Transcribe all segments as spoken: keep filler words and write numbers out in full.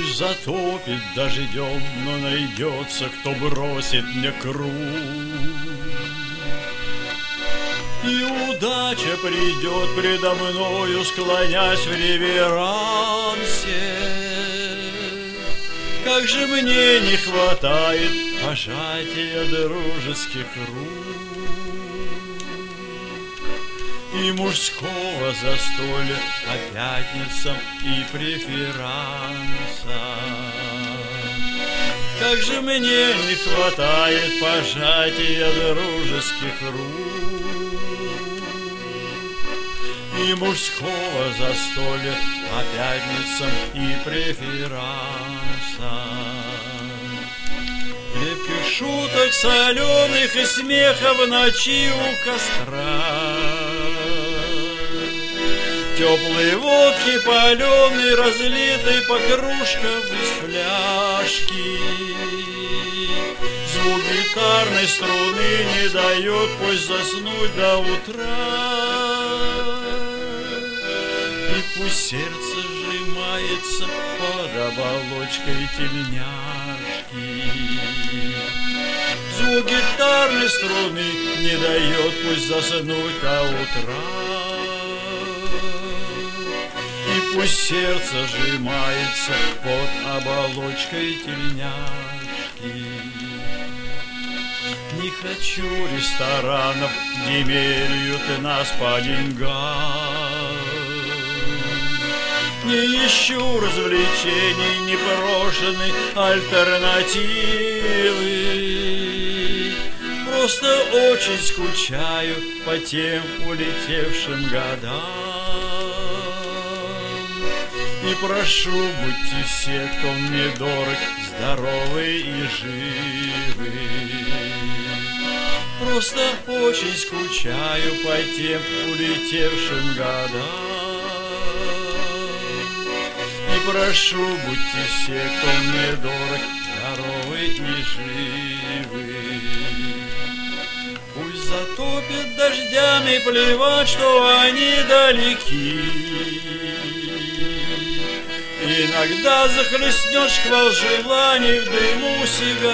Пусть затопит дождем, но найдется, кто бросит мне круг. И удача придет предо мною, склонясь в реверансе. Как же мне не хватает пожатия дружеских рук и мужского застолья по пятницам и преферанса. Как же мне не хватает пожатия дружеских рук и мужского застолья по пятницам и преферанса. Крепких шуток соленых и смеха в ночи у костра. Теплой водки паленой, разлитой по кружкам из фляжки. Звук гитарной струны не дает пусть заснуть до утра. И пусть сердце сжимается под оболочкой тельняшки. Звук гитарной струны не дает пусть заснуть до утра. Пусть сердце сжимается под оболочкой тельняшки. Не хочу ресторанов, где меряют нас по деньгам. Не ищу развлечений, непрошенной альтернативы. Просто очень скучаю по тем улетевшим годам. И прошу, будьте все, кто мне дорог, здоровы и живы. Просто очень скучаю по тем улетевшим годам. И прошу, будьте все, кто мне дорог, здоровы и живы. Пусть затопит дождями, плевать, что они далеки. Иногда захлестнет шквал желаний в дыму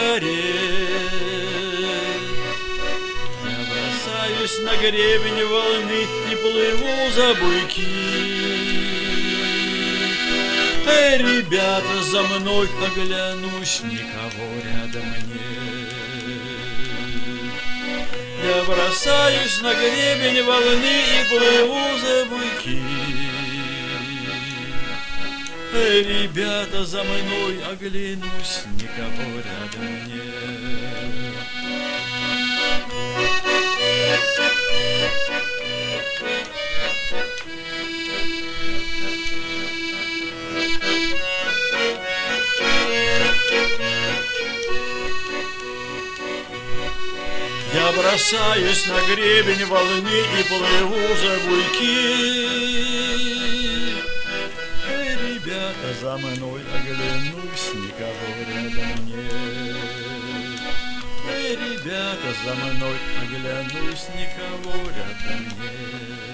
сигарет. Я бросаюсь на гребень волны и плыву за буйки. Эй, ребята, за мной оглянусь, никого рядом нет. Я бросаюсь на гребень волны и плыву за буйки. Эй, ребята, за мной оглянусь, никого рядом нет. Я бросаюсь на гребень волны и плыву за буйки. За мной оглянусь, никого рядом нет. Эй, ребята, за мной оглянусь, никого рядом нет.